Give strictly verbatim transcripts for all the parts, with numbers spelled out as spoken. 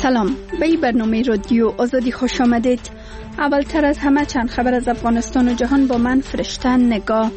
سلام، به این برنامه رادیو آزادی خوش آمدید. اولتر از همه چند خبر از افغانستان و جهان با من فرشته نگاه.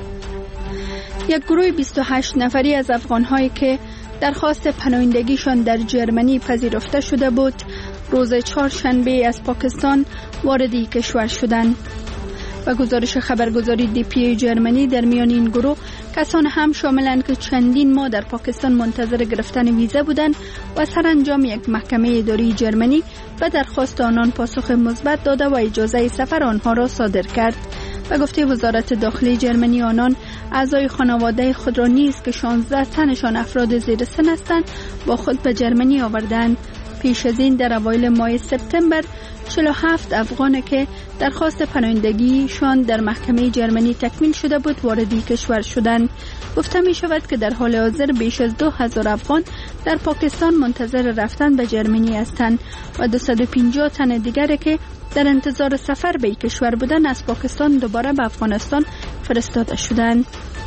یک گروه بیست و هشت نفری از افغان‌هایی که درخواست پناهندگیشان در جرمنی پذیرفته شده بود، روز چهارشنبه از پاکستان وارد کشور شدند. و گزارش خبرگزاری دی پی جرمنی، در میان این گروه کسان هم شاملند که چندین ماه در پاکستان منتظر گرفتن ویزا بودند و سرانجام یک محکمه اداری جرمنی به درخواست آنان پاسخ مثبت داده و اجازه سفر آنها را صادر کرد. و گفته وزارت داخلی جرمنی آنان اعضای خانواده خود را نیز که شانزده تنشان افراد زیر سن هستند با خود به جرمنی آوردند. پیش از این در اوایل ماه سپتامبر چهل و هفت افغان که درخواست پناهندگیشان در محکمه جرمنی تکمیل شده بود وارد کشور شدند. گفته می شود که در حال حاضر بیش از دو هزار افغان در پاکستان منتظر رفتن به جرمنی هستند و دویست و پنجاه تن دیگر که در انتظار سفر به کشور بودند از پاکستان دوباره به افغانستان فرستاده شدند.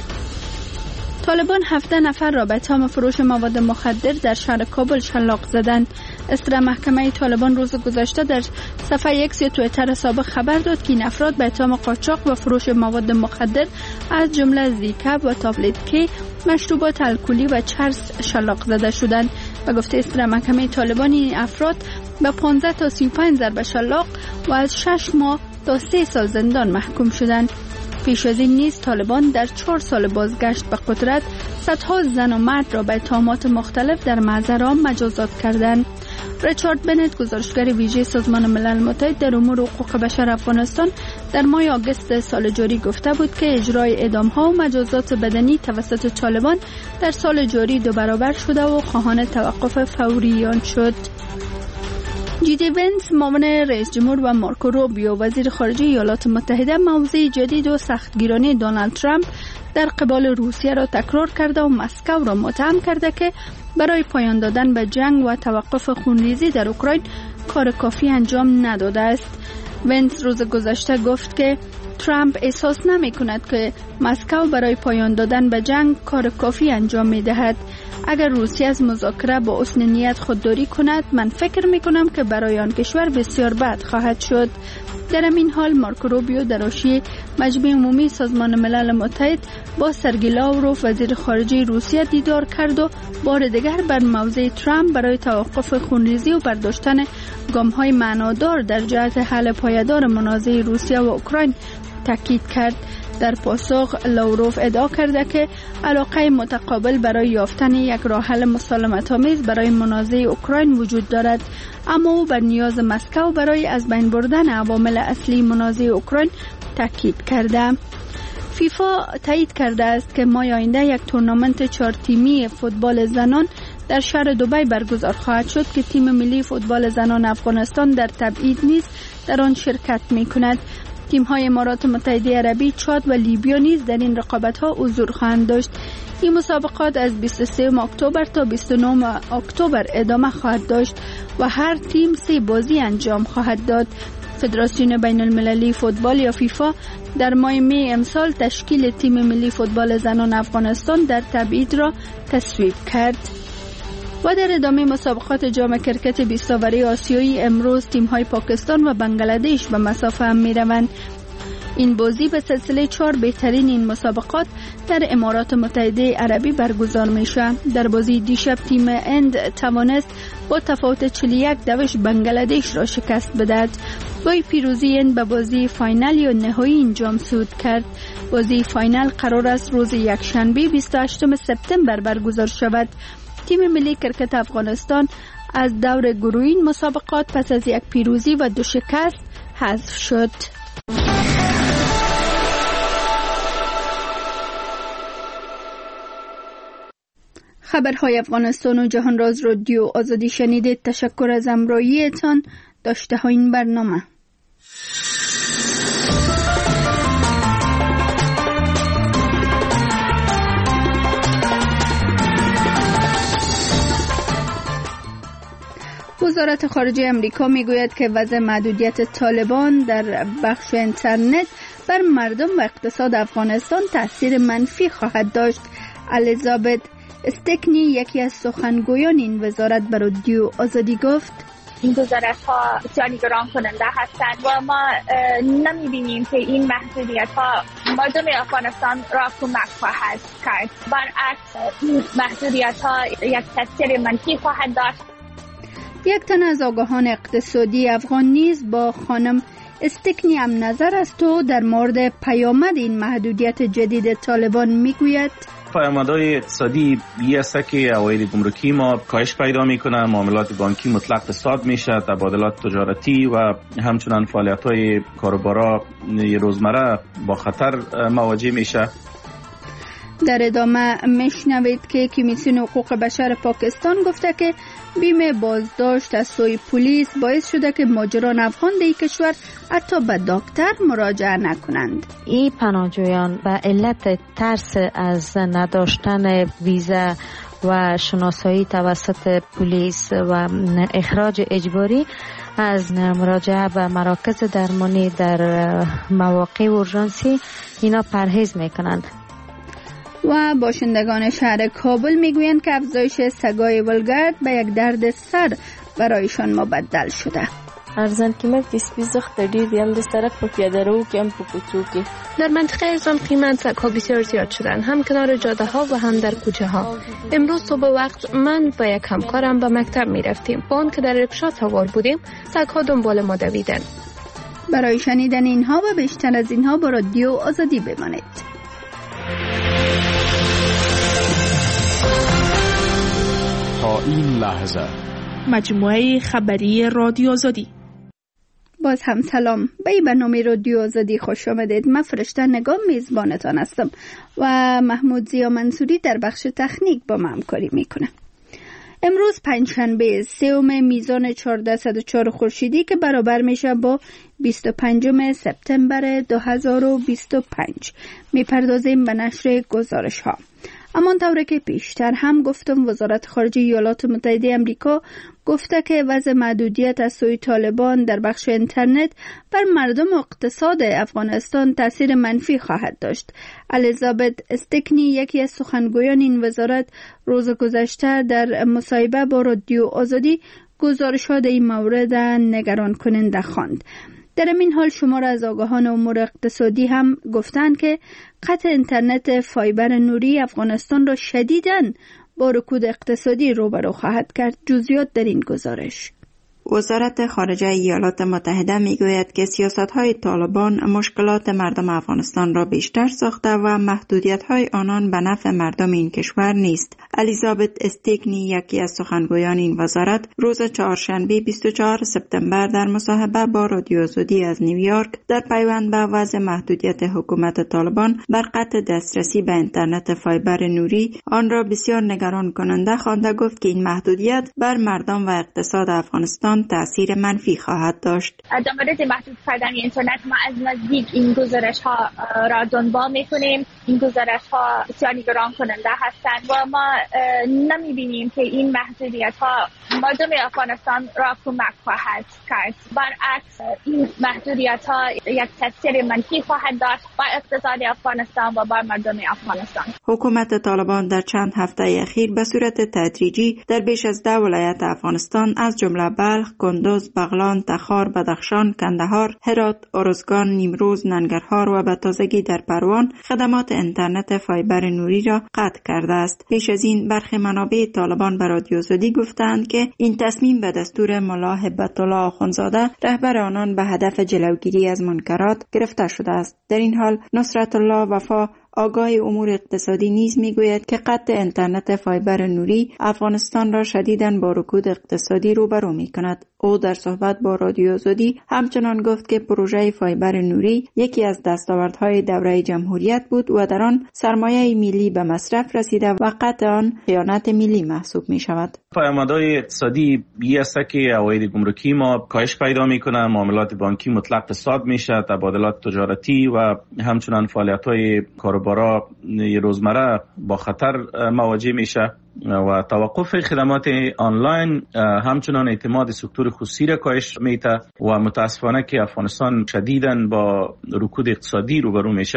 طالبان هفده نفر را به اتهام فروش مواد مخدر در شهر کابل شلاق زدند. اصدر محکمه طالبان روز گذشته در صفحه ایکس توییتر سابق خبر داد که این افراد به اتهام قاچاق و فروش مواد مخدر از جمله زیکب و تابلت کی، مشروبات الکلی و چرس شلاق زده شدند. و گفته اصدر محکمه طالبان این افراد به پانزده تا سی و پنج ضرب شلاق و از شش ماه تا سه سال زندان محکوم شدند. پیش از این نیز طالبان در چهار سال بازگشت به قدرت صدها زن و مرد را به اتهامات مختلف در معذره مجازات کردند. ریچارد بنت، گزارشگر ویژه سازمان ملل متحد در امور حقوق بشر افغانستان، در ماه آگوست سال جاری گفته بود که اجرای اعدام‌ها و مجازات بدنی توسط طالبان در سال جاری دو برابر شده و خواهان توقف فوری آن شد. جی دی ونس، معاون رئیس جمهور، و مارکو روبیو، وزیر خارجه ایالات متحده، موضع جدید و سختگیرانه دونالد ترامپ در قبال روسیه را تکرار کرده و مسکو را متهم کرده که برای پایان دادن به جنگ و توقف خونریزی در اوکراین کار کافی انجام نداده است. ونس روز گذشته گفت که ترامپ احساس نمی کند که مسکو برای پایان دادن به جنگ کار کافی انجام می دهد. اگر روسیه از مذاکره با حسن نیت خودداری کند، من فکر می کنم که برای آن کشور بسیار بد خواهد شد. در این حال مارکو روبیو در حاشیه مجمع عمومی سازمان ملل متحد با سرگئی لاوروف، وزیر خارجه روسیه، دیدار کرد و بار دیگر بر موضع ترامپ برای توقف خونریزی و برداشتن گام‌های معنادار در جهت حل پایدار منازعه روسیه و اوکراین تاکید کرد. در پاسخ لاوروف ادعا کرده که علاقه متقابل برای یافتن یک راه حل مسالمت‌آمیز برای منازعه اوکراین وجود دارد، اما او بر نیاز مسکو برای از بین بردن عوامل اصلی منازعه اوکراین تاکید کرده. فیفا تایید کرده است که ماه آینده یک تورنمنت چهار تیمی فوتبال زنان در شهر دبی برگزار خواهد شد که تیم ملی فوتبال زنان افغانستان در تبعید نیز در آن شرکت می‌کند. تیم‌های امارات متحده عربی، چاد و لیبیا نیز در این رقابت‌ها حضور خواهند داشت. این مسابقات از بیست و سوم اکتبر تا بیست و نهم اکتبر ادامه خواهد داشت و هر تیم سه بازی انجام خواهد داد. فدراسیون بین المللی فوتبال یا فیفا در ماه می امسال تشکیل تیم ملی فوتبال زنان افغانستان در تبعید را تصویب کرد. و در ادامه مسابقات جام کرکت بیست اوری آسیایی، امروز تیم‌های پاکستان و بنگلادش به مسافه هم می‌روند. این بازی به سلسله چهار بهترین این مسابقات در امارات متحده عربی برگزار میشه. در بازی دیشب تیم هند توانست با تفاوت چهل و یک دوش بنگلادش را شکست بدهد. با پیروزی هند به بازی فاینال یا نهایی این جام صعود کرد. بازی فاینال قرار است روز یکشنبه بیست و هشتم سپتامبر برگزار شود. تیم ملی کرکت افغانستان از دور گروهی مسابقات پس از یک پیروزی و دو شکست حذف شد. خبرهای افغانستان و جهان را از رادیو آزادی شنیدید. تشکر از همراهیتان. داشته ها این برنامه. وزارت خارجه امریکا میگوید که وضع محدودیت طالبان در بخش اینترنت بر مردم و اقتصاد افغانستان تاثیر منفی خواهد داشت. الیزابت استکنی، یکی از سخنگویان این وزارت، به رادیو آزادی گفت: این گزارش ها بسیار نگران کننده هستند و ما نمیبینیم که این محدودیت ها مردم افغانستان را کمک خواهد کرد. برعکس این محدودیت ها یک تاثیر منفی خواهد داشت. یک تن از آگاهان اقتصادی افغان نیز با خانم استکنی هم نظر از تو در مورد پیامد این محدودیت جدید طالبان میگوید. پیامدهای اقتصادی بی است که عواید گمرکی ما کاهش پیدا میکنه، معاملات بانکی مطلق اقتصاد میشه، تبادلات تجارتی و همچنان فعالیت‌های کاروبارا روزمره با خطر مواجه میشه. در ادامه میشنوید که کمیسیون حقوق بشر پاکستان گفته که بیم بازداشت از سوی پلیس باعث شده که مهاجران افغان در کشور حتی به دکتر مراجعه نکنند. این پناهجویان به علت ترس از نداشتن ویزا و شناسایی توسط پلیس و اخراج اجباری از مراجعه به مراکز درمانی در مواقع اورژانسی اینا پرهیز میکنند. و باشندگان شهر کابل میگویند که افزایش سگای ولگرد به یک درد سر برایشان مبدل شده. ارزان قیمت سپیزخ در دیر دیام در سرک پا پیاده رو که هم پا کوچو که در منطقه ارزان قیمت سگ‌ها بسیار زیاد شدن، هم کنار جاده ها و هم در کوچه ها. امروز صبح وقت من و یک همکارم به مکتب می رفتیم. با آن که در رکشا سوار بودیم سگ‌ها دنبال ما دویدن. برای شنیدن اینها و بیشتر از اینها با رادیو آزادی بمانید. تا این لحظه مجموعه خبری رادیو آزادی. باز هم سلام، به این برنامه رادیو آزادی خوش آمدید. من فرشته نگام میزبانتان هستم و محمود زیا منصوری در بخش تکنیک با من همکاری میکنه. امروز پنجشنبه سوم میزان چهارصد و چهار خورشیدی که برابر میشه با بیست و پنجم سپتامبر دو هزار و بیست و پنج. میپردازیم به نشر گزارش ها. اما طوری که پیشتر هم گفتم، وزارت خارجه ایالات متحده آمریکا گفته که وضع محدودیت از سوی طالبان در بخش اینترنت بر مردم و اقتصاد افغانستان تاثیر منفی خواهد داشت. الیزابت استکنی، یکی از سخنگویان این وزارت، روز گذشته در مصاحبه با رادیو آزادی گزارشات این مورد نگران کننده خواند. در این حال شمار از آگاهان امور اقتصادی هم گفتند که قطع اینترنت فایبر نوری افغانستان را شدیداً با رکود اقتصادی روبرو خواهد کرد. جزئیات در این گزارش. وزارت خارجه ایالات متحده میگوید که سیاست‌های طالبان مشکلات مردم افغانستان را بیشتر ساخته و محدودیت‌های آنان به نفع مردم این کشور نیست. الیزابت استکنی، یکی از سخنگویان این وزارت، روز چهارشنبه بیست و چهارم سپتامبر در مصاحبه با رادیو آزادی از نیویورک در پیوند به وضع محدودیت حکومت طالبان بر قطع دسترسی به اینترنت فایبر نوری آن را بسیار نگران کننده خوانده گفت که این محدودیت بر مردم و اقتصاد افغانستان تأثیر منفی خواهد داشت. در مورد محدود کردن اینترنت ما از نزدیک این گزارش ها را دنبال میکنیم. این گزارش ها بسیار نگران کننده هستند و ما نمیبینیم که این محدودیت ها مردم افغانستان را کمک خواهد کرد. برعکس این محدودیت ها یک تاثیر منفی خواهد داشت بر اقتصاد افغانستان و بر مردم افغانستان. حکومت طالبان در چند هفته اخیر به صورت تدریجی در بیش از ده ولایت افغانستان از جمله بلخ، کندوز، بغلان، تخار، بدخشان، کندهار، هرات، ارزگان، نیمروز، ننگرهار و به تازگی در پروان خدمات اینترنت فایبر نوری را قطع کرده است. پیش از این برخی منابع طالبان به رادیو آزادی گفتند که این تصمیم به دستور ملا هبت الله آخوندزاده رهبر آنان به هدف جلوگیری از منکرات گرفته شده است. در این حال نصرت الله وفا، آگاه امور اقتصادی نیز میگوید که قطع اینترنت فایبر نوری افغانستان را شدیداً با رکود اقتصادی روبرو می‌کند. او در صحبت با رادیو آزادی همچنان گفت که پروژه فایبر نوری یکی از دستاوردهای دوره جمهوریت بود و در آن سرمایه ملی به مصرف رسیده و قطع آن خیانت ملی محسوب می‌شود. پیامدهای اقتصادی بی است که عواید گمرکی ما کاهش پیدا می‌کنه، معاملات بانکی مطلق اقتصاد میشه، تبادلات تجارتی و همچنان فعالیت‌های کاروبارا روزمره با خطر مواجه میشه و توقف خدمات آنلاین همچنان اعتماد سکتور خصوصی را کاهش میده و متاسفانه که افغانستان شدیداً با رکود اقتصادی روبرو میشه.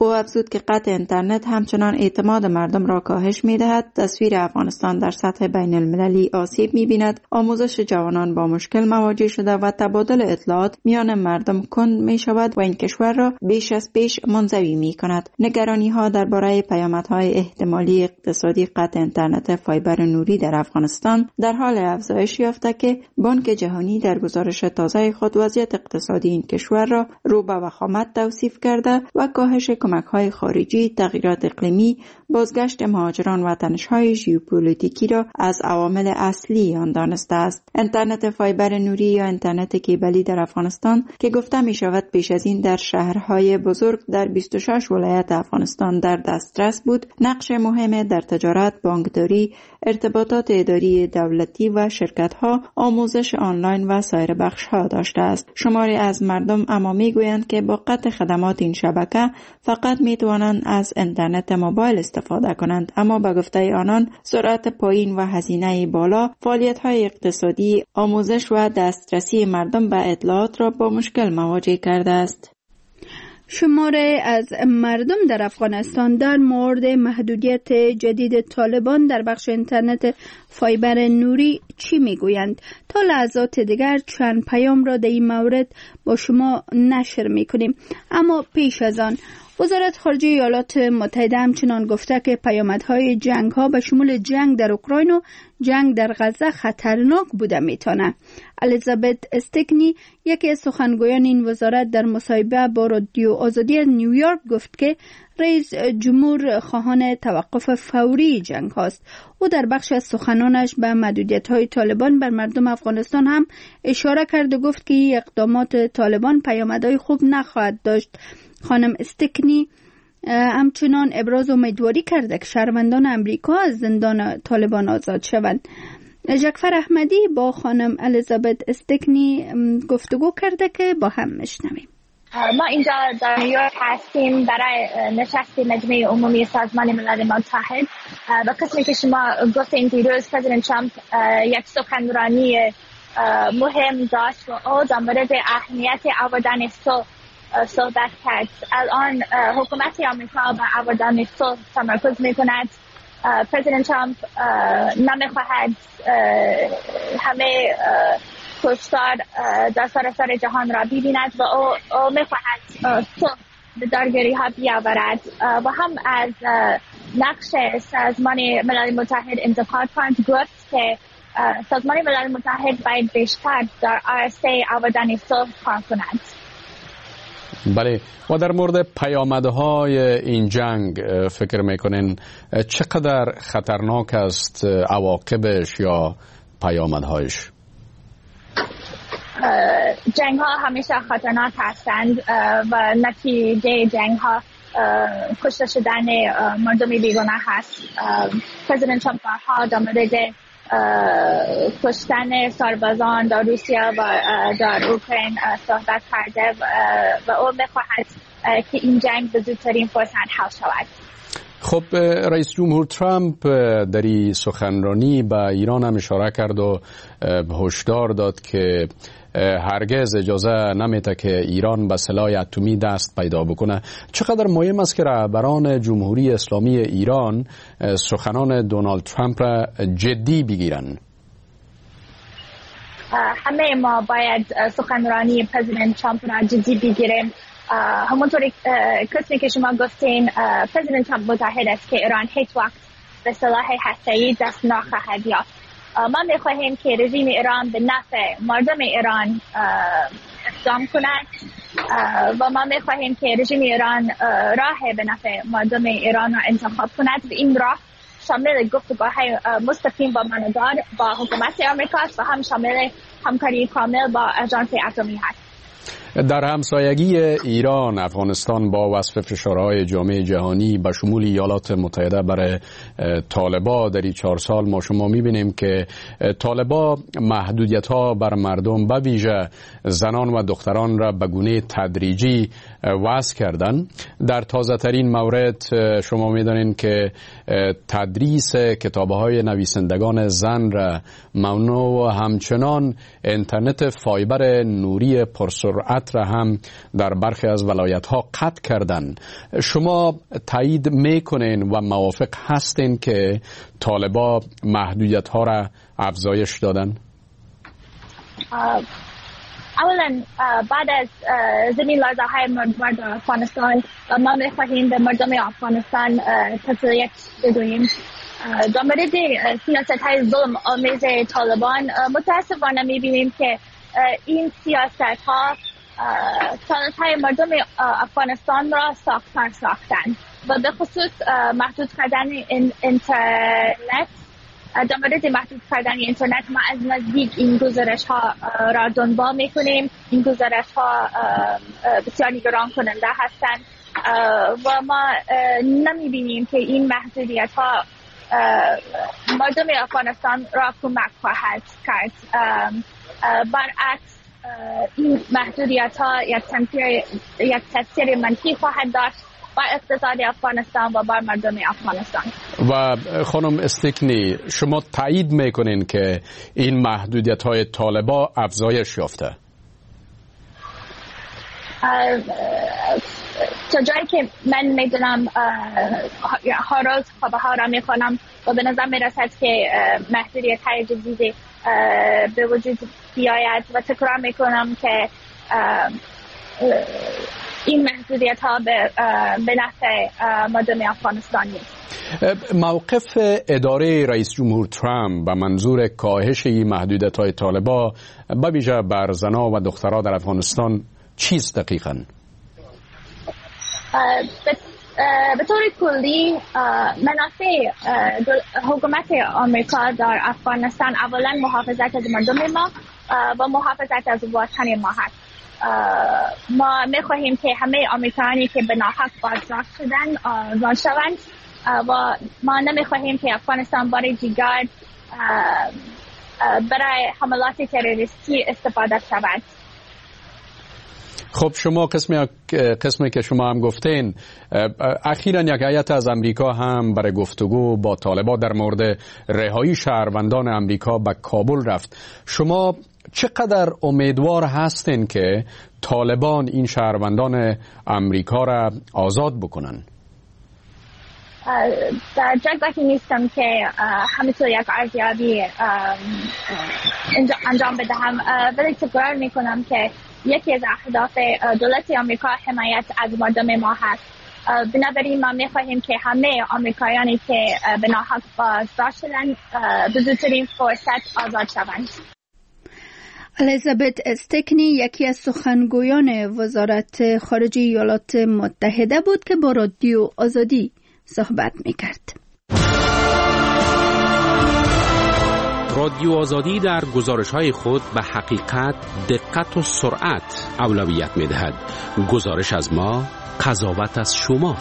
او افزود که قطع اینترنت همچنان اعتماد مردم را کاهش می‌دهد، تصویر افغانستان در سطح بین المللی آسیب می‌بیند، آموزش جوانان با مشکل مواجه شده و تبادل اطلاعات میان مردم کند می‌شود و این کشور را بیش از پیش منزوی می‌کند. نگرانی‌ها درباره پیامدهای احتمالی اقتصادی قطع اینترنت فایبر نوری در افغانستان در حال افزایش یافته که بانک جهانی در گزارش تازه خود وضعیت اقتصادی این کشور را رو به وخامت توصیف کرده و کاهش کمک‌های خارجی، تغییرات اقلیمی، بازگشت مهاجران و تنش‌های ژئوپلیتیکی را از عوامل اصلی آن دانسته است. اینترنت فایبر نوری یا اینترنت کیبلی در افغانستان که گفته می شود پیش از این در شهرهای بزرگ در بیست و شش ولایت افغانستان در دسترس بود، نقش مهم در تجارت، بانکداری، ارتباطات اداری دولتی و شرکت‌ها، آموزش آنلاین و سایر بخش‌ها داشته است. شماری از مردم اما می‌گویند که با قطع خدمات این شبکه فقط می‌توانند از اینترنت موبایل استفاده کنند، اما به گفته آنان سرعت پایین و هزینه بالا، فعالیت‌های اقتصادی، آموزش و دسترسی مردم به اطلاعات را با مشکل مواجه کرده است. شماره از مردم در افغانستان در مورد محدودیت جدید طالبان در بخش اینترنت فایبر نوری چی میگویند؟ تا لحظات دیگر چند پیام را در این مورد با شما نشر میکنیم. اما پیش از آن وزارت خارجه ایالات متحده همچنان گفته که پیامدهای جنگ ها به شمول جنگ در اوکراین و جنگ در غزه خطرناک بوده میتونه. الیزابت استکنی یکی از سخنگویان این وزارت در مصاحبه با رادیو آزادی نیویورک گفت که رئیس جمهور خواهان توقف فوری جنگ هاست. او در بخش از سخنانش به محدودیت های طالبان بر مردم افغانستان هم اشاره کرد و گفت که اقدامات طالبان پیامدهای خوب نخواهد داشت. خانم استکنی همچنان ابراز امیدواری کرده که شهروندان امریکا از زندان طالبان آزاد شوند. جعفر احمدی با خانم الیزابت استکنی گفتگو کرده که با هم میشنویم. ما اینجا در نیویورک هستیم برای نشست مجمع عمومی سازمان ملل متحد و قسمی که شما گفتین دیروز پرزیدنت ترامپ یک سخنرانی مهم داشت و او در مورد اهمیت آوردن صلح صحبت کرد. الان حکومت آمریکا به آوردن صلح تمرکز میکند. پرزیدنت ترامپ نمیخواهد همه کشتار در سراسر جهان را ببیند و او, او میخواهد صلح به درگیری ها بیاورد و هم از نقش سازمان ملل متحد انتقاد کرد. گفت که سازمان ملل متحد باید بیشتر در عرصه آوردن صلح کار کند. بله، و در مورد پیامدهای این جنگ فکر میکنین چقدر خطرناک است عواقبش یا پیامدهایش؟ جنگ ها همیشه خطرناک هستند و نتیجه جنگ ها کشته شدن مردم بیگناه هست. پرزیدنت ترامپ ها در مورد کشتن سربازان در روسیه و در اوکراین صحبت کرده و او میخواهد که این جنگ به زودترین فرصت حل شود. خب رئیس جمهور ترامپ در این سخنرانی به ایران هم اشاره کرد و هشدار داد که هرگز اجازه نمیده که ایران به سلاح اتمی دست پیدا بکنه. چقدر مهم است که رهبران جمهوری اسلامی ایران سخنان دونالد ترامپ را جدی بگیرن؟ همه ما باید سخنرانی پرزیدنت ترامپ را جدی بگیریم. همونطوری کسی که شما گفتین پرزیدنت ترامپ متحد است که ایران هیچ وقت به سلاح هسته‌ای دست نخواهد یافت. ما میخواهیم که رژیم ایران به نفع مردم ایران اقدام کند و ما میخواهیم که رژیم ایران راه به نفع مردم ایران را انتخاب کند و این راه شامل گفتگوهای مستقیم با ماندار با حکومت آمریکا و هم شامل همکاری کامل با آژانس اتمی است. در همسایگی ایران افغانستان با وصف فشارهای جامعه جهانی به شمول ایالات متحده برای طالبا در این چهار سال ما شما میبینیم که طالبا محدودیت ها بر مردم به ویژه زنان و دختران را به گونه تدریجی وضع کردن. در تازه ترین مورد شما میدانید که تدریس کتابه های نویسندگان زن را ممنوع و همچنان اینترنت فایبر نوری پرسرعت اینترنت را هم در برخی از ولایت ها قطع کردن. شما تایید میکنین و موافق هستین که طالبا محدودیت ها را افزایش دادن؟ اولا بعد از زمین لرزه های مردم افغانستان ما میخواهیم به مردم افغانستان تسلیت بگوییم. در مورد سیاست های ظلم آمیز طالبان متاسفانه میبینیم که این سیاست ها سالت های مردم افغانستان را ساختار ساختن و به خصوص محدود کردن اینترنت. در مورد محدود کردن اینترنت ما از نزدیک این گزارش ها را دنبال میکنیم. این گزارش ها بسیار نگران کننده هستند و ما نمیبینیم که این محدودیت ها مردم افغانستان را کمک خواهد کرد. برعکس این محدودیت ها یک تاثیر یک تاثیر منفی خواهد داشت با اقتصاد افغانستان و با مردم افغانستان. و خانم استکنی، شما تایید میکنین که این محدودیت های طالبا افزایش یافته؟ تا جایی که من میدونم هر روز خبرها ها را میخوانم و به نظر میرسد که محدودیت های جدیدی به وجود بیاید و تکرار میکنم که این محدودیت ها به نفع مردم افغانستان نیست. موقف اداره رئیس جمهور ترامپ به منظور کاهش این محدودیت های طالبا به ویژه بر زنها و دخترها در افغانستان چیست دقیقاً؟ به طور کلی منافع حکومت آمریکا در افغانستان اولا محافظت از مردم ما و محافظت از وطن ما هست. ما میخواهیم که همه آمریکایی که به ناحق بازداشت شدن آزاد شوند و ما نمیخواهیم که افغانستان بار دیگر برای حملات تروریستی استفاده شود. خب شما قسمی قسمی که شما هم گفتین، اخیراً یک هیئت از امریکا هم برای گفتگو با طالبان در مورد رهایی شهروندان امریکا به کابل رفت. شما چقدر امیدوار هستین که طالبان این شهروندان امریکا را آزاد بکنن؟ در جایی نیستم که همینطور یک ارزیابی انجام بدهم، ولی تکرار میکنم که یکی از اهداف دولت آمریکا حمایت از مردم ما هست. بنابراین ما میخواهیم که همه آمریکایانی که به ناحق بازداشت شدن به زودترین فرصت آزاد شوند. الیزابت استکنی یکی از سخنگویان وزارت خارجه ایالات متحده بود که با رادیو آزادی صحبت میکرد. رادیو آزادی در گزارش‌های خود به حقیقت، دقت و سرعت اولویت می‌دهد. گزارش از ما، قضاوت از شما.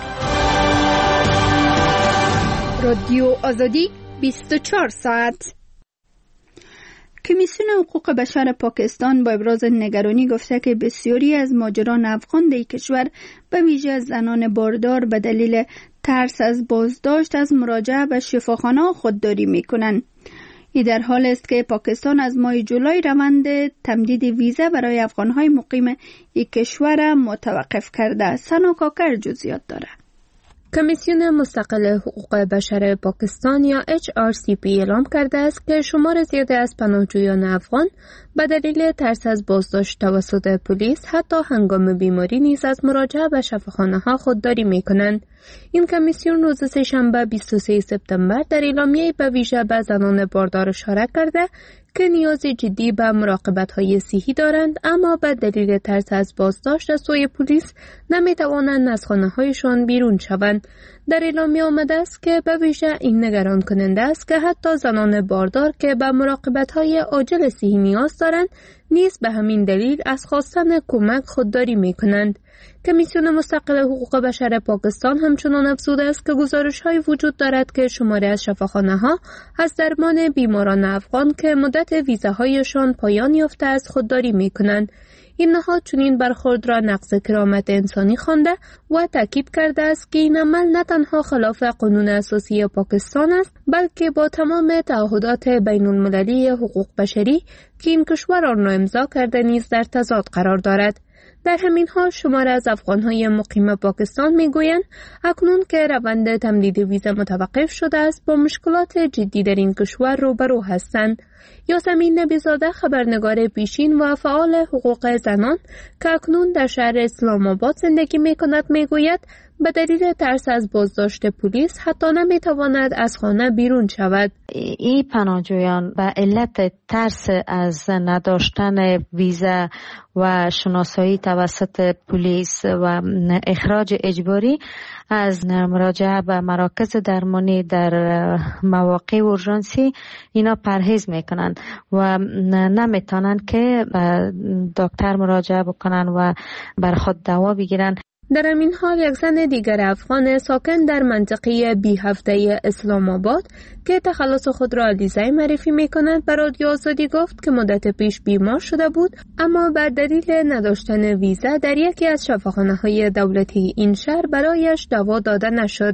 رادیو آزادی بیست و چهار ساعت. کمیسیون حقوق بشر پاکستان با ابراز نگرانی گفته که بسیاری از مهاجران افغان در کشور به ویژه زنان باردار به دلیل ترس از بازداشت از مراجعه به شفاخانه خودداری می‌کنند. این در حال است که پاکستان از ماه جولای روند تمدید ویزا برای افغان‌های مقیم این کشور متوقف کرده. سنا کاکر جزئیات دارد. کمیسیون مستقل حقوق بشر پاکستان یا اچ آر سی پی اعلام کرده است که شمار زیادی از پناهجویان افغان به دلیل ترس از بازداشت توسط پلیس حتی هنگام بیماری نیز از مراجعه به شفاخانه‌ها خودداری می‌کنند. این کمیسیون روز سه‌شنبه بیست و سوم سپتامبر در اعلامیه به ویژه به زنان باردار اشاره کرده که نیاز جدی به مراقبت‌های صحی دارند، اما به دلیل ترس از بازداشت از سوی پلیس نمی‌توانند از خانه‌هایشان بیرون شوند. در اعلامیه آمده است که به ویژه این نگران کننده است که حتی زنان باردار که به مراقبت‌های عاجل صحی نیاز دارند نیز به همین دلیل از خواستن کمک خودداری می‌کنند. کمیسیون مستقل حقوق بشر پاکستان همچنان افزوده است که گزارش‌های وجود دارد که شماری از شفاخانه‌ها از درمان بیماران افغان که مدت ویزاهایشان پایان یافته است خودداری می‌کنند. این نهاد چنین برخورد را نقض کرامت انسانی خوانده و تاکید کرده است که این عمل نه تنها خلاف قانون اساسی پاکستان است، بلکه با تمام تعهدات بین المللی حقوق بشری که این کشور آن را امضا کرده نیز در تضاد قرار دارد. در همین حال شمار از افغان‌های مقیم پاکستان میگویند اکنون که روند تمدید ویزا متوقف شده است با مشکلات جدی در این کشور روبرو هستند. یاسمین نبیزاده خبرنگار پیشین و فعال حقوق زنان که اکنون در شهر اسلام آباد زندگی می‌کند میگوید به دلیل ترس از بازداشت پلیس حتی نمیتواند از خانه بیرون شود. این پناهجویان به علت ترس از نداشتن ویزا و شناسایی توسط پلیس و اخراج اجباری از مراجعه به مراکز درمانی در مواقع اورژانسی اینا پرهیز میکنند و نمیتونند که به دکتر مراجعه بکنن و بر خود دوا بگیرن. در این حال یک زن دیگر افغان ساکن در منطقه بی هفته اسلام آباد که تخلص خود را علیزی معرفی می کند به رادیو آزادی گفت که مدت پیش بیمار شده بود اما بر دلیل نداشتن ویزا در یکی از شفاخانه های دولتی این شهر برایش دوا داده نشد.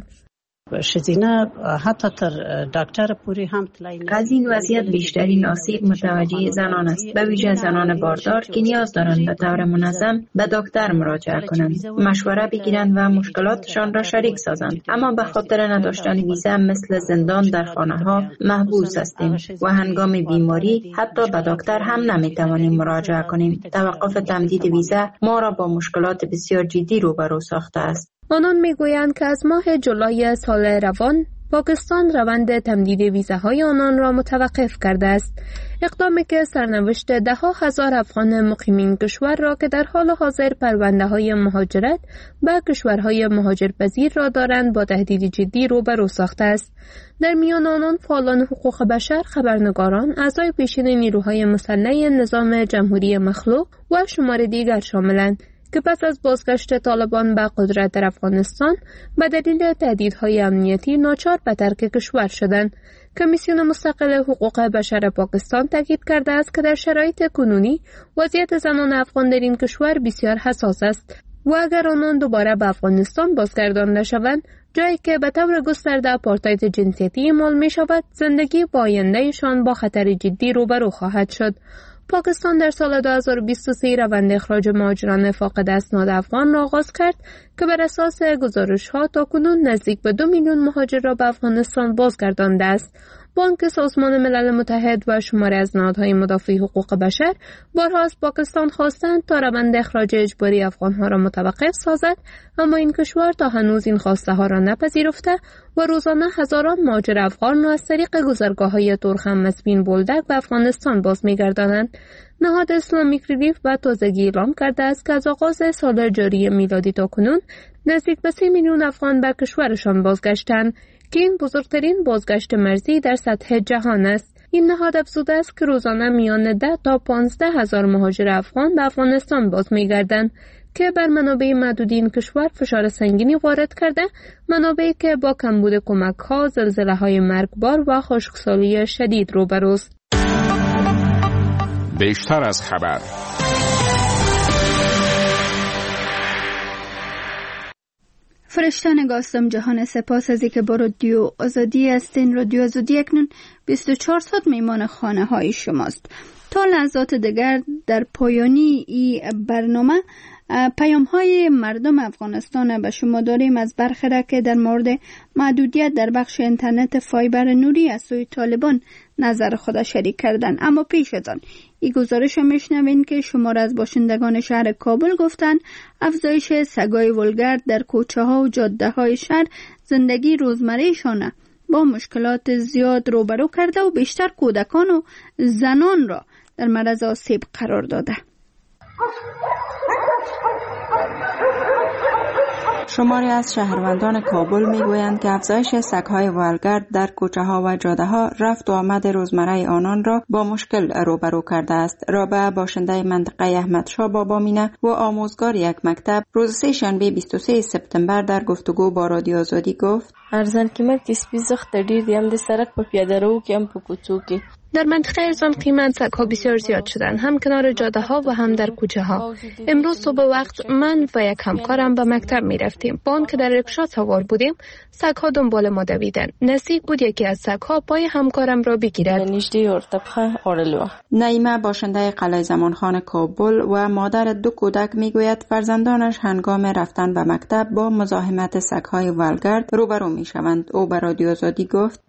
شزینه حتی تر دکتر پوری هم از این وضعیت بیشترین آسیب متوجه زنان است، به ویژه زنان باردار که نیاز دارند به طور منظم به دکتر مراجعه کنند، مشوره بگیرند و مشکلاتشان را شریک سازند. اما به خاطر نداشتن ویزا مثل زندان در خانه ها محبوس هستیم و هنگام بیماری حتی به دکتر هم نمیتوانیم مراجعه کنیم. توقف تمدید ویزا ما را با مشکلات بسیار جدی روبرو ساخته است. آنان میگویند که از ماه جولای سال روان پاکستان روند تمدید ویزاهای آنان را متوقف کرده است. اقدامی که سرنوشت ده ها هزار افغان مقیم این کشور را که در حال حاضر پرونده های مهاجرت به کشورهای مهاجرپذیر را دارند با تهدید جدی روبرو ساخته است. در میان آنان فعالان حقوق بشر، خبرنگاران، اعضای پیشین نیروهای مسلح نظام جمهوری مخلوع و شمار دیگر شاملند که پس از بازگشت طالبان به قدرت در افغانستان به دلیل تهدیدهای امنیتی ناچار به ترک کشور شدند. کمیسیون مستقل حقوق بشر پاکستان تاکید کرده است که در شرایط کنونی وضعیت زنان افغان در این کشور بسیار حساس است و اگر آنان دوباره به افغانستان بازگردانده شوند، جایی که به طور گسترده آپارتاید جنسیتی اعمال می شود، زندگی با آیندهشان با خطر جدی روبرو خواهد شد. پاکستان در سال دو هزار و بیست و سه روند اخراج مهاجران فاقد اسناد افغان را آغاز کرد که بر اساس گزارش‌ها تاکنون نزدیک به دو میلیون مهاجر را به افغانستان بازگردانده است. بانک سازمان ملل متحد و شماری از نهادهای مدافع حقوق بشر بارها از پاکستان خواستند تا روند اخراج اجباری افغانها را متوقف سازد، اما این کشور تا هنوز این خواسته ها را نپذیرفته و روزانه هزاران مهاجر افغان را از طریق گذرگاه‌های ترخم مسبین بولدک به افغانستان باز می‌گردانند. نهاد اسلامیک ریلیف به تازگی اعلام کرده است که از آغاز سال جاری میلادی تا کنون نزدیک به سه میلیون افغان به کشورشان بازگشتند که این بزرگترین بازگشت مرزی در سطح جهان است. این نهاد افزوده است که روزانه میان ده تا پانزده هزار مهاجر افغان به افغانستان باز می‌گردند که بر منابع محدود این کشور فشار سنگینی وارد کرده، منابعی که با کمبود کمک‌ها، زلزله‌های مرگبار و خشکسالی شدید روبروست. بیشتر از خبر. فرشته نگاستم جهان، سپاس از اینکه با رادیو آزادی هستین. رادیو آزادی اکنون بیست و چهار ساعت میمان خانه های شماست. تا لحظات دیگر در پایانی این برنامه پیام های مردم افغانستان به شما داریم از برخی را که در مورد محدودیت در بخش اینترنت فایبر نوری از سوی طالبان نظر خود شریک کردن. اما پیش از آن این گزارش را میشنوین که شمار از باشندگان شهر کابل گفتند افزایش سگای ولگرد در کوچه ها و جاده های شهر زندگی روزمرهشان با مشکلات زیاد روبرو کرده و بیشتر کودکان و زنان را در معرض آسیب قرار داده. شماری از شهروندان کابل میگویند که افزایش سگ‌های ولگرد در کوچه‌ها و جاده‌ها رفت و آمد روزمره آنان را با مشکل روبرو کرده است. رابعه باشنده منطقه احمدشاه بابامینه و آموزگار یک مکتب روز سه شنبه بیست و سه سپتامبر در گفتگو با رادیو آزادی گفت: ارزان قیمت سپي زخت ډیر دي، هم د سړک په پیاده رو کې هم په کوڅو کې در منطقه ارزان قیمت سگ‌ها بسیار زیاد شدن، هم کنار جاده ها و هم در کوچه ها. امروز صبح وقت من و یک همکارم به مکتب می رفتیم. با آنکه در رکشا سوار بودیم، سگ‌ها دنبال ما دویدند. نزدیک بود یکی از سگ‌ها پای همکارم را بگیرد. نعیمه باشنده قلعه زمانخان کابل و مادر دو کودک میگوید فرزندانش هنگام رفتن به مکتب با مزاحمت سگ‌های ولگرد روبرو میشوند. او به رادیو آزادی گفت: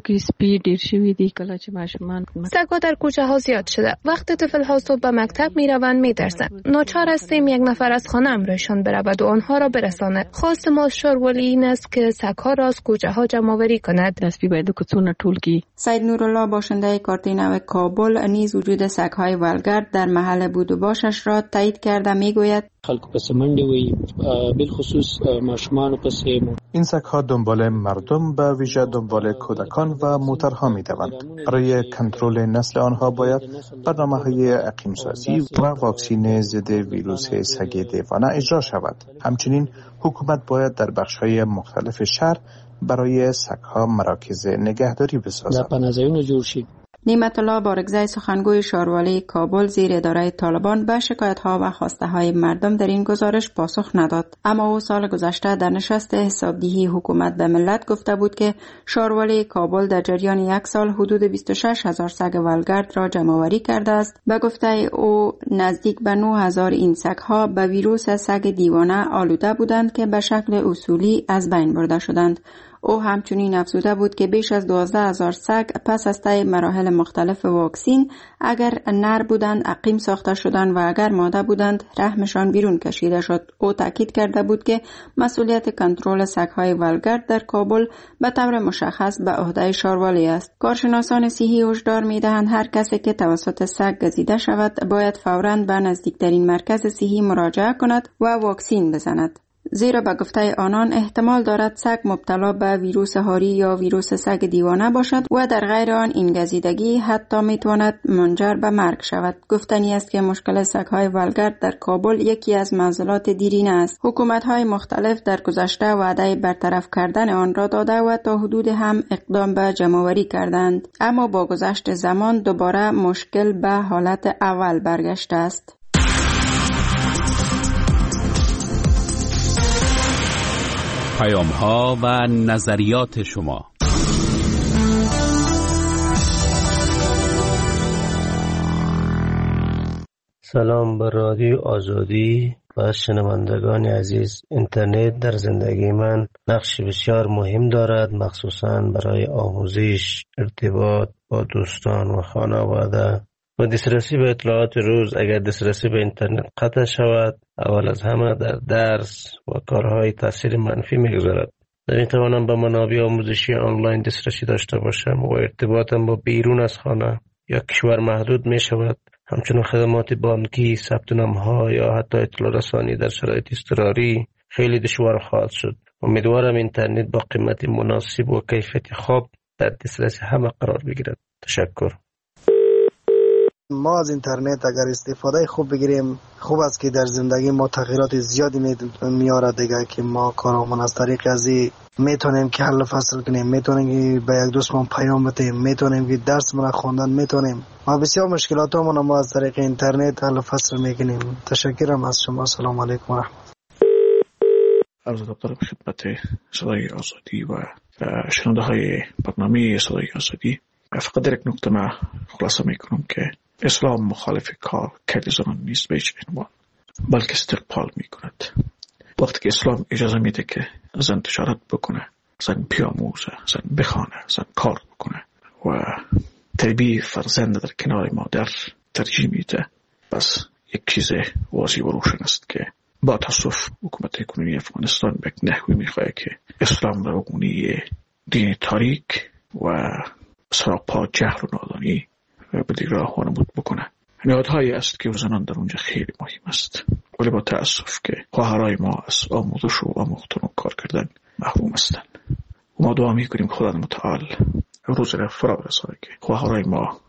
سگ‌ها در کوچه ها زیاد شده. وقتی طفل ها صبح به مکتب می روند می ترسند. ناچار هستیم یک نفر از خانه امرایشان برود و آنها را برساند. خواست ما شارولی این است که سگ‌ها را از کوچه ها جمع آوری کند. سید نورالله باشنده کارت نو کابل نیز وجود سگ‌های ولگرد در محل بود و باشش را تایید کرده میگوید: خلق پس منډه وي بالخصوص ماشومان پس این سگ‌ها دنبال مردم به ویژه دنبال کودکان و موترها می‌دوند. برای کنترل نسل آنها باید برنامه‌های اقیم‌سازی و واکسین ضد ویروس سگ دیوانه اجرا شود. همچنین حکومت باید در بخش‌های مختلف شهر برای سگ‌ها مراکز نگهداری بسازد. نعمت الله بارگزای سخنگوی شاروالی کابل زیر اداره طالبان به شکایت‌ها و خواسته‌های مردم در این گزارش پاسخ نداد. اما او سال گذشته در نشست حسابدهی حکومت به ملت گفته بود که شاروالی کابل در جریان یک سال حدود بیست و شش هزار سگ ولگرد را جمع‌آوری کرده است. به گفته او نزدیک به نه هزار این سگ‌ها به ویروس سگ دیوانه آلوده بودند که به شکل اصولی از بین برده شدند. او همچنین افزوده بود که بیش از دوازده هزار سگ پس از طی مراحل مختلف واکسین اگر نر بودند عقیم ساخته شدند و اگر ماده بودند رحمشان بیرون کشیده شد. او تاکید کرده بود که مسئولیت کنترل سگ‌های ولگرد در کابل به طور مشخص به عهده شاروالی است. کارشناسان صحی هشدار می‌دهند هر کسی که توسط سگ گزیده شود باید فوراً به نزدیکترین مرکز صحی مراجعه کند و واکسین بزند. زیرا به گفته آنان احتمال دارد سگ مبتلا به ویروس هاری یا ویروس سگ دیوانه باشد و در غیر آن این گزیدگی حتی میتواند منجر به مرگ شود. گفتنی است که مشکل سگ‌های ولگرد در کابل یکی از معضلات دیرینه است. حکومت‌های مختلف در گذشته وعده برطرف کردن آن را داده و تا حدود هم اقدام به جمع‌آوری کردند، اما با گذشت زمان دوباره مشکل به حالت اول برگشته است. پیام ها و نظریات شما. سلام بر رادیو آزادی و شنوندگان عزیز. اینترنت در زندگی من نقش بسیار مهم دارد، مخصوصاً برای آموزش، ارتباط با دوستان و خانواده و دسترسی به اطلاعات روز. اگر دسترسی به اینترنت قطع شود، اول از همه در درس و کارهای تاثیر منفی میگذارد. نمیتوانم به منابع آموزشی آنلاین دسترسی داشته باشم و ارتباطم با بیرون از خانه یا کشور محدود می شود. همچنین خدمات بانکی، ثبت نام‌ها یا حتی اطلاع رسانی در شرایط اضطراری خیلی دشوار خواهد شد. امیدوارم اینترنت با قیمت مناسب و کیفیت خوب در دسترسی همه قرار بگیرد. تشکر. ما از اینترنت اگر استفاده خوب بگیریم خوب است که در زندگی ما تغییرات زیادی میاره دیگه، که ما کارمون از طریق ازی میتونیم که حل فصل کنیم، میتونیم که به یک دوستمون پیام بدیم، میتونیم که درسمون خواندن میتونیم. ما بسیار مشکلاتمون ما از طریق اینترنت حل فصل میکنیم. تشکرم از شما. سلام علیکم و رحمت. عرض ادب دارم خدمت صدای آزادی و شنونده های برنامه صدای آزادی. فقط در یک نکته ما خلاصه میکنم که اسلام مخالف کار کردن زنان نیست به هیچ عنوان، بلکه استقبال میکند. وقتی که اسلام اجازه میده که زن تجارت بکنه، زن بیاموزه، زن بخوانه، زن کار بکنه و تربیت فرزند در کنار مادر ترجیح میده، بس یک چیز واضح و روشن است که با تاسف حکومت کنونی افغانستان به نحوی میخواه که اسلام را بگونی دین تاریک و سراپا جهل و نادانی به دیگر وانمود بکنه. نهادهایی است که زنان در اونجا خیلی مهم است، ولی با تأسف که خواهرای ما از آموزش و آموختن و کار کردن محروم هستند. و ما دعا میکنیم خدا متعال روز را فرا برسانه که خواهرای ما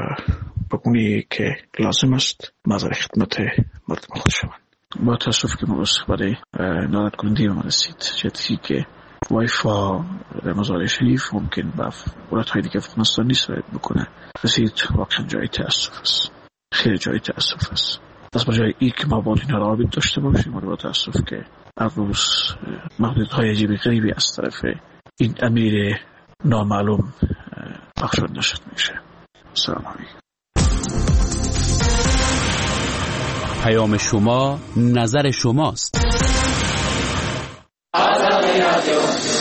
بگونی که لازم است مظهر خدمت مردم خود شوند. با تأسف که ما برای نادر کننده ما رسید، جدی که وایفا در مزار شریف ممکن به ولایت های دیگه افغانستان نیست باید بکنه. رسید واقعا جای تأسف است، خیلی جای تأسف است. از بجای ای که ما با اینها رابط داشته باشیم، با تأسف که هر روز محدودهای عجیبی غریبی از طرف این امیر نامعلوم بخشود نشد میشه. سلام علیکم. پیام شما، نظر شماست.